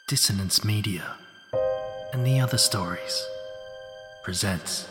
Dissonance Media and the Other Stories presents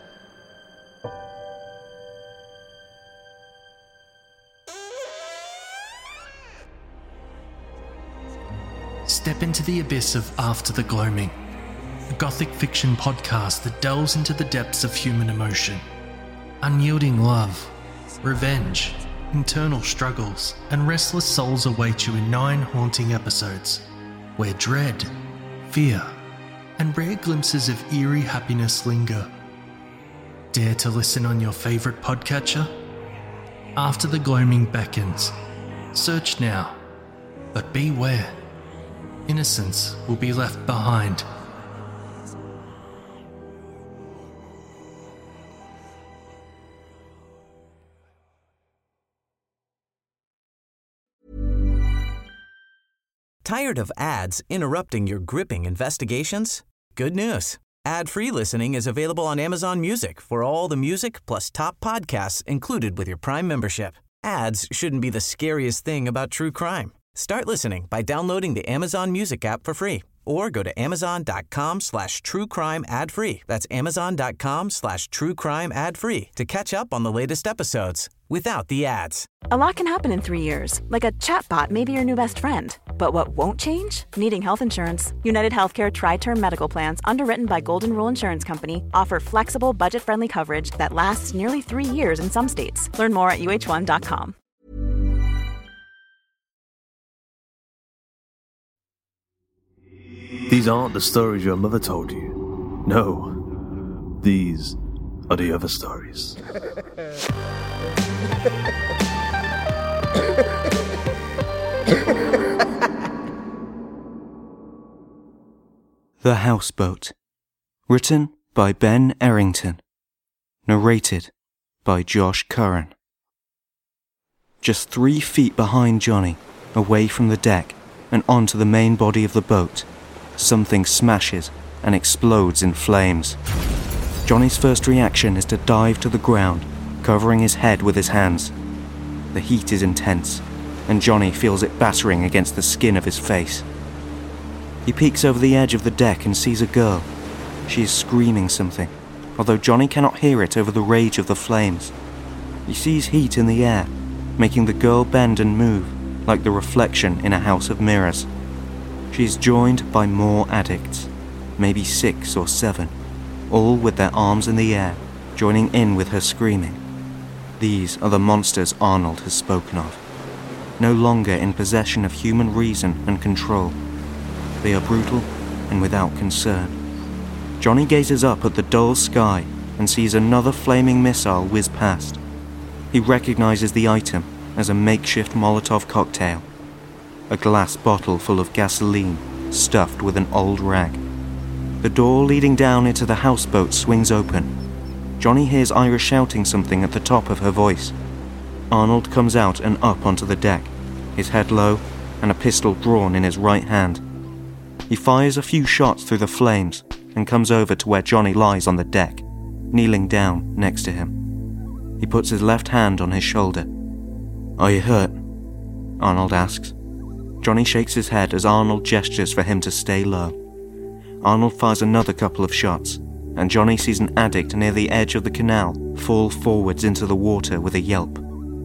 Step into the abyss of After the Gloaming, a gothic fiction podcast that delves into the depths of human emotion, unyielding love, revenge, internal struggles, and restless souls await you in 9 haunting episodes, where dread, fear, and rare glimpses of eerie happiness linger. Dare to listen on your favourite podcatcher? After the Gloaming beckons. Search now, but beware. Innocence will be left behind. Tired of ads interrupting your gripping investigations? Good news. Ad-free listening is available on Amazon Music for all the music plus top podcasts included with your Prime membership. Ads shouldn't be the scariest thing about true crime. Start listening by downloading the Amazon Music app for free or go to amazon.com/truecrime ad-free. That's amazon.com/truecrime ad-free to catch up on the latest episodes without the ads. A lot can happen in 3 years, like a chatbot may be your new best friend. But what won't change? Needing health insurance. United Healthcare Tri-Term Medical Plans, underwritten by Golden Rule Insurance Company, offer flexible, budget-friendly coverage that lasts nearly 3 years in some states. Learn more at uh1.com. These aren't the stories your mother told you. No, these are the other stories. The Houseboat. Written by Ben Errington. Narrated by Josh Curran. Just 3 feet behind Johnny, away from the deck and onto the main body of the boat, something smashes and explodes in flames. Johnny's first reaction is to dive to the ground, covering his head with his hands. The heat is intense, and Johnny feels it battering against the skin of his face. He peeks over the edge of the deck and sees a girl. She is screaming something, although Johnny cannot hear it over the rage of the flames. He sees heat in the air, making the girl bend and move like the reflection in a house of mirrors. She is joined by more addicts, maybe 6 or 7, all with their arms in the air, joining in with her screaming. These are the monsters Arnold has spoken of, no longer in possession of human reason and control. They are brutal and without concern. Johnny gazes up at the dull sky and sees another flaming missile whiz past. He recognizes the item as a makeshift Molotov cocktail, a glass bottle full of gasoline stuffed with an old rag. The door leading down into the houseboat swings open. Johnny hears Ira shouting something at the top of her voice. Arnold comes out and up onto the deck, his head low and a pistol drawn in his right hand. He fires a few shots through the flames and comes over to where Johnny lies on the deck, kneeling down next to him. He puts his left hand on his shoulder. "Are you hurt?" Arnold asks. Johnny shakes his head as Arnold gestures for him to stay low. Arnold fires another couple of shots, and Johnny sees an addict near the edge of the canal fall forwards into the water with a yelp.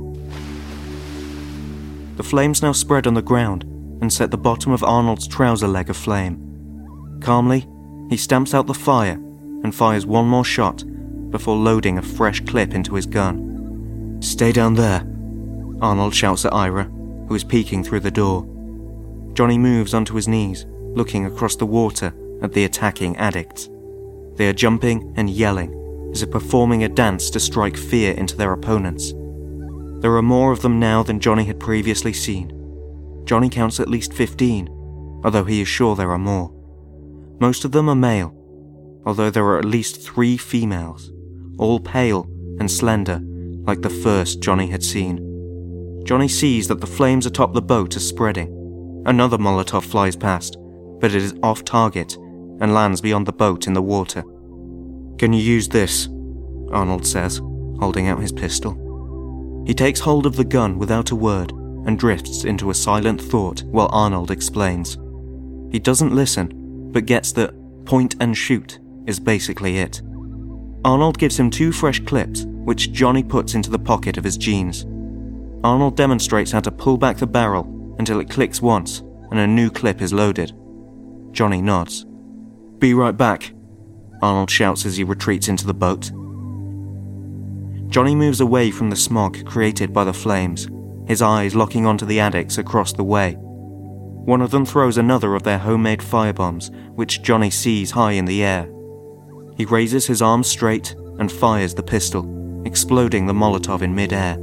The flames now spread on the ground and set the bottom of Arnold's trouser leg aflame. Calmly, he stamps out the fire and fires one more shot before loading a fresh clip into his gun. "Stay down there," Arnold shouts at Ira, who is peeking through the door. Johnny moves onto his knees, looking across the water at the attacking addicts. They are jumping and yelling, as if performing a dance to strike fear into their opponents. There are more of them now than Johnny had previously seen. Johnny counts at least 15, although he is sure there are more. Most of them are male, although there are at least 3 females, all pale and slender, like the first Johnny had seen. Johnny sees that the flames atop the boat are spreading. Another Molotov flies past, but it is off target and lands beyond the boat in the water. "Can you use this?" Arnold says, holding out his pistol. He takes hold of the gun without a word and drifts into a silent thought while Arnold explains. He doesn't listen, but gets that point and shoot is basically it. Arnold gives him 2 fresh clips, which Johnny puts into the pocket of his jeans. Arnold demonstrates how to pull back the barrel until it clicks once and a new clip is loaded. Johnny nods. "Be right back," Arnold shouts as he retreats into the boat. Johnny moves away from the smog created by the flames, his eyes locking onto the addicts across the way. One of them throws another of their homemade firebombs, which Johnny sees high in the air. He raises his arms straight and fires the pistol, exploding the Molotov in mid-air.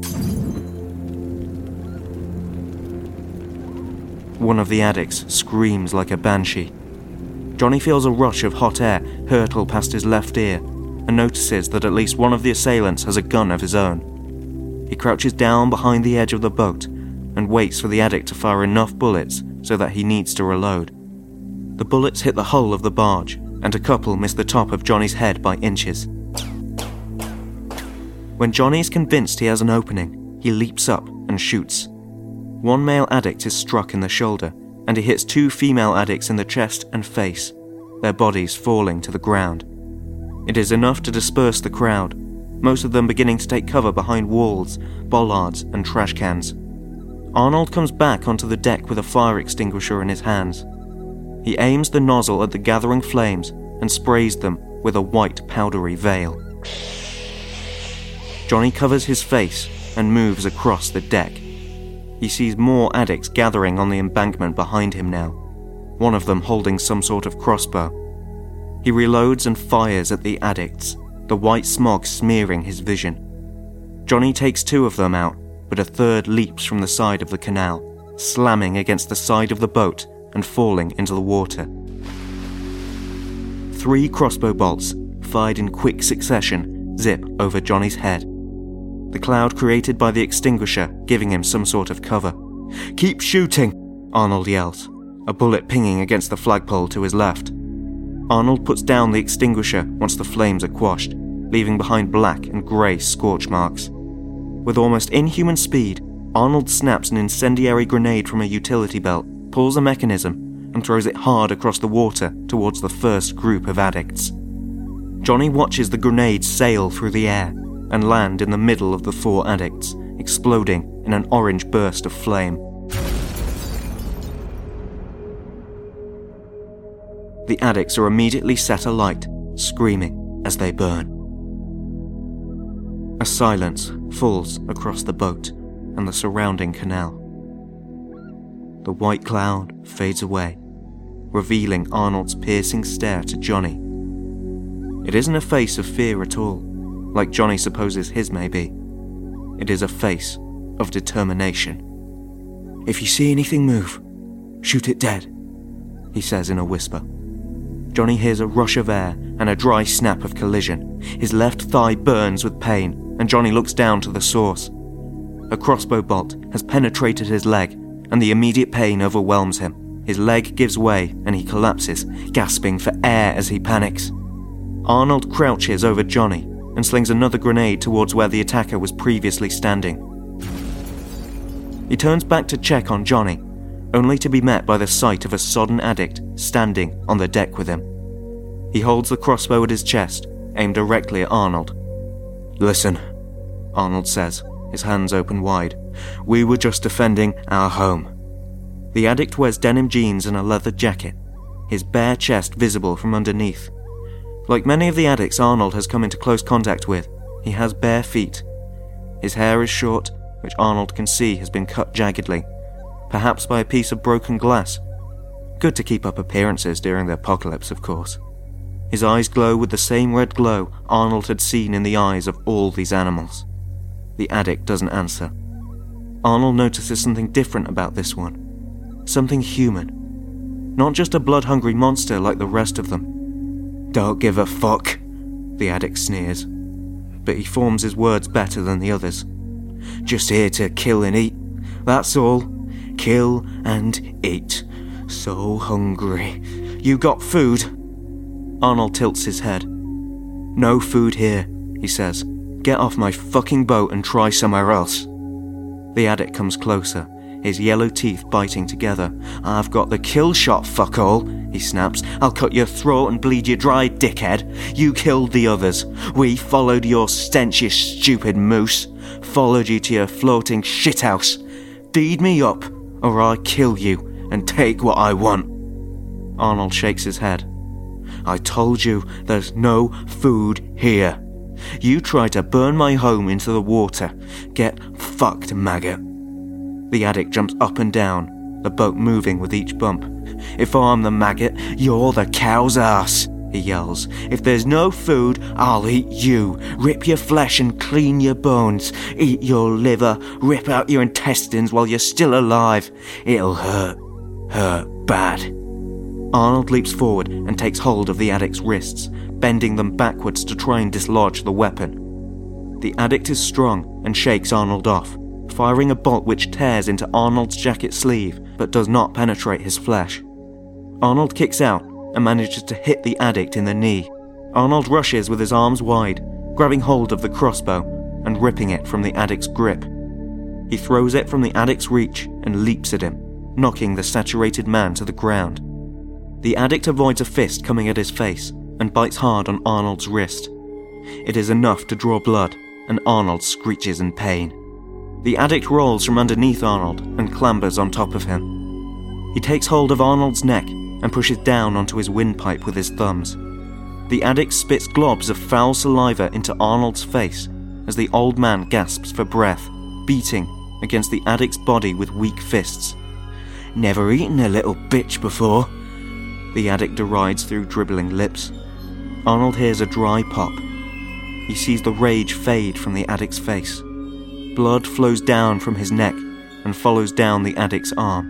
One of the addicts screams like a banshee. Johnny feels a rush of hot air hurtle past his left ear and notices that at least one of the assailants has a gun of his own. He crouches down behind the edge of the boat and waits for the addict to fire enough bullets so that he needs to reload. The bullets hit the hull of the barge, and a couple miss the top of Johnny's head by inches. When Johnny is convinced he has an opening, he leaps up and shoots. One male addict is struck in the shoulder, and he hits 2 female addicts in the chest and face, their bodies falling to the ground. It is enough to disperse the crowd, most of them beginning to take cover behind walls, bollards, and trash cans. Arnold comes back onto the deck with a fire extinguisher in his hands. He aims the nozzle at the gathering flames and sprays them with a white powdery veil. Johnny covers his face and moves across the deck. He sees more addicts gathering on the embankment behind him now, one of them holding some sort of crossbow. He reloads and fires at the addicts, the white smog smearing his vision. Johnny takes 2 of them out, but a third leaps from the side of the canal, slamming against the side of the boat and falling into the water. 3 crossbow bolts, fired in quick succession, zip over Johnny's head, the cloud created by the extinguisher giving him some sort of cover. "Keep shooting," Arnold yells, a bullet pinging against the flagpole to his left. Arnold puts down the extinguisher once the flames are quashed, leaving behind black and grey scorch marks. With almost inhuman speed, Arnold snaps an incendiary grenade from a utility belt, pulls a mechanism, and throws it hard across the water towards the first group of addicts. Johnny watches the grenade sail through the air and land in the middle of the 4 addicts, exploding in an orange burst of flame. The addicts are immediately set alight, screaming as they burn. A silence falls across the boat and the surrounding canal. The white cloud fades away, revealing Arnold's piercing stare to Johnny. It isn't a face of fear at all, like Johnny supposes his may be. It is a face of determination. "If you see anything move, shoot it dead," he says in a whisper. Johnny hears a rush of air and a dry snap of collision. His left thigh burns with pain, and Johnny looks down to the source. A crossbow bolt has penetrated his leg, and the immediate pain overwhelms him. His leg gives way, and he collapses, gasping for air as he panics. Arnold crouches over Johnny and slings another grenade towards where the attacker was previously standing. He turns back to check on Johnny, only to be met by the sight of a sodden addict standing on the deck with him. He holds the crossbow at his chest, aimed directly at Arnold. "Listen," Arnold says, his hands open wide. "We were just defending our home." The addict wears denim jeans and a leather jacket, his bare chest visible from underneath. Like many of the addicts Arnold has come into close contact with, he has bare feet. His hair is short, which Arnold can see has been cut jaggedly, perhaps by a piece of broken glass. Good to keep up appearances during the apocalypse, of course. His eyes glow with the same red glow Arnold had seen in the eyes of all these animals. The addict doesn't answer. Arnold notices something different about this one. Something human. Not just a blood-hungry monster like the rest of them. "Don't give a fuck," the addict sneers, but he forms his words better than the others. "Just here to kill and eat. That's all. Kill and eat. So hungry. You got food?" Arnold tilts his head. "No food here," he says. "Get off my fucking boat and try somewhere else." The addict comes closer, his yellow teeth biting together. "I've got the kill shot, fuckhole," he snaps. "I'll cut your throat and bleed you dry, dickhead. You killed the others. We followed your stench, you stupid moose. Followed you to your floating shithouse. Feed me up, or I kill you and take what I want." Arnold shakes his head. "I told you there's no food here. You tried to burn my home into the water. Get fucked, maggot." The addict jumps up and down, the boat moving with each bump. "If I'm the maggot, you're the cow's ass," he yells. "If there's no food, I'll eat you. Rip your flesh and clean your bones. Eat your liver, rip out your intestines while you're still alive. It'll hurt. Hurt bad." Arnold leaps forward and takes hold of the addict's wrists, bending them backwards to try and dislodge the weapon. The addict is strong and shakes Arnold off, firing a bolt which tears into Arnold's jacket sleeve but does not penetrate his flesh. Arnold kicks out and manages to hit the addict in the knee. Arnold rushes with his arms wide, grabbing hold of the crossbow and ripping it from the addict's grip. He throws it from the addict's reach and leaps at him, knocking the saturated man to the ground. The addict avoids a fist coming at his face and bites hard on Arnold's wrist. It is enough to draw blood, and Arnold screeches in pain. The addict rolls from underneath Arnold and clambers on top of him. He takes hold of Arnold's neck and pushes down onto his windpipe with his thumbs. The addict spits globs of foul saliva into Arnold's face as the old man gasps for breath, beating against the addict's body with weak fists. "Never eaten a little bitch before," the addict derides through dribbling lips. Arnold hears a dry pop. He sees the rage fade from the addict's face. Blood flows down from his neck and follows down the addict's arm.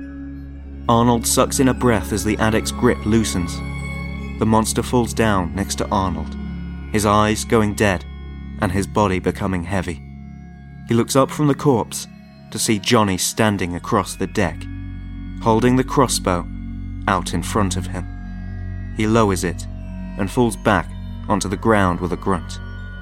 Arnold sucks in a breath as the addict's grip loosens. The monster falls down next to Arnold, his eyes going dead and his body becoming heavy. He looks up from the corpse to see Johnny standing across the deck, holding the crossbow out in front of him. He lowers it and falls back onto the ground with a grunt.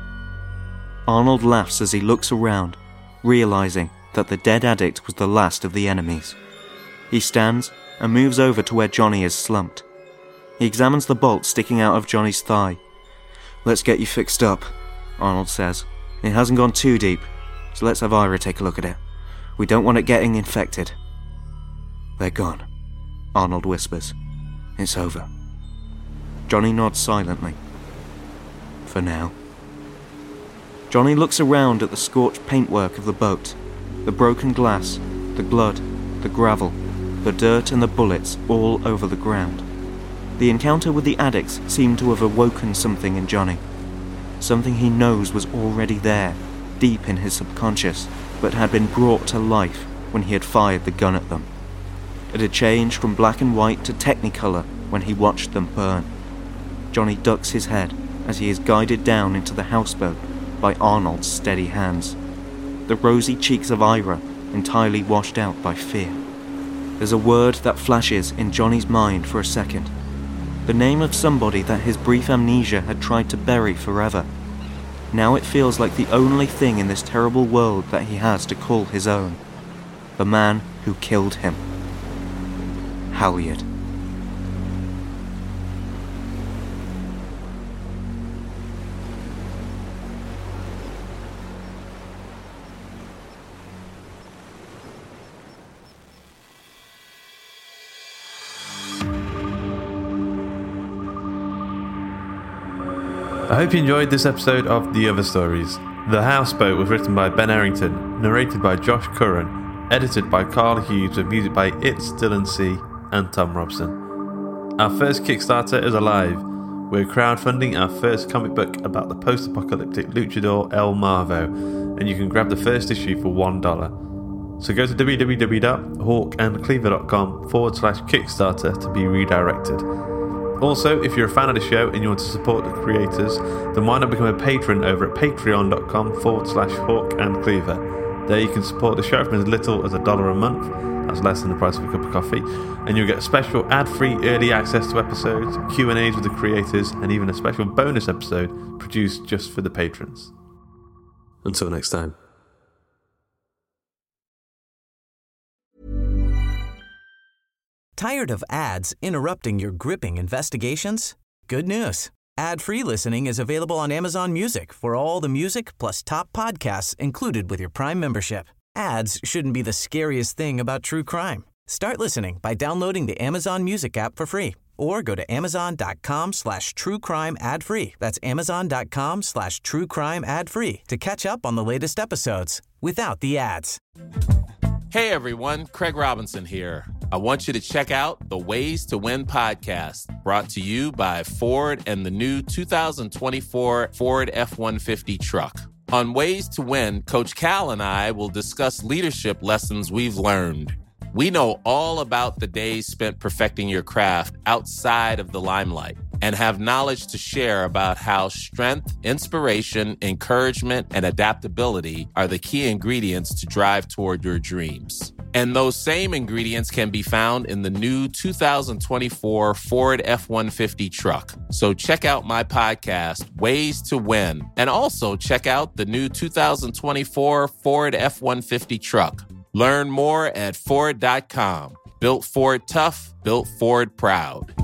Arnold laughs as he looks around, realizing that the dead addict was the last of the enemies. He stands and moves over to where Johnny is slumped. He examines the bolt sticking out of Johnny's thigh. "Let's get you fixed up," Arnold says. "It hasn't gone too deep, so let's have Ira take a look at it. We don't want it getting infected." "They're gone," Arnold whispers. "It's over." Johnny nods silently. "For now." Johnny looks around at the scorched paintwork of the boat, the broken glass, the blood, the gravel, the dirt and the bullets all over the ground. The encounter with the addicts seemed to have awoken something in Johnny. Something he knows was already there, deep in his subconscious, but had been brought to life when he had fired the gun at them. It had changed from black and white to technicolor when he watched them burn. Johnny ducks his head as he is guided down into the houseboat by Arnold's steady hands. The rosy cheeks of Ira entirely washed out by fear. There's a word that flashes in Johnny's mind for a second. The name of somebody that his brief amnesia had tried to bury forever. Now it feels like the only thing in this terrible world that he has to call his own. The man who killed him. Halyard. I hope you enjoyed this episode of The Other Stories. The Houseboat was written by Ben Errington, narrated by Josh Curran, edited by Carl Hughes with music by It's Dylan C and Tom Robson. Our first Kickstarter is alive. We're crowdfunding our first comic book about the post-apocalyptic luchador El Marvo, and you can grab the first issue for $1. So go to www.hawkandcleaver.com/Kickstarter to be redirected. Also, if you're a fan of the show and you want to support the creators, then why not become a patron over at patreon.com/hawkandcleaver. There you can support the show from as little as $1 a month, that's less than the price of a cup of coffee, and you'll get special ad-free early access to episodes, Q&As with the creators, and even a special bonus episode produced just for the patrons. Until next time. Tired of ads interrupting your gripping investigations? Good news. Ad-free listening is available on Amazon Music for all the music plus top podcasts included with your Prime membership. Ads shouldn't be the scariest thing about true crime. Start listening by downloading the Amazon Music app for free or go to amazon.com/truecrime ad-free. That's amazon.com/truecrime ad-free to catch up on the latest episodes without the ads. Hey everyone, Craig Robinson here. I want you to check out the Ways to Win podcast, brought to you by Ford and the new 2024 Ford F-150 truck. On Ways to Win, Coach Cal and I will discuss leadership lessons we've learned. We know all about the days spent perfecting your craft outside of the limelight and have knowledge to share about how strength, inspiration, encouragement, and adaptability are the key ingredients to drive toward your dreams. And those same ingredients can be found in the new 2024 Ford F-150 truck. So check out my podcast, Ways to Win, and also check out the new 2024 Ford F-150 truck. Learn more at Ford.com. Built Ford tough, built Ford proud.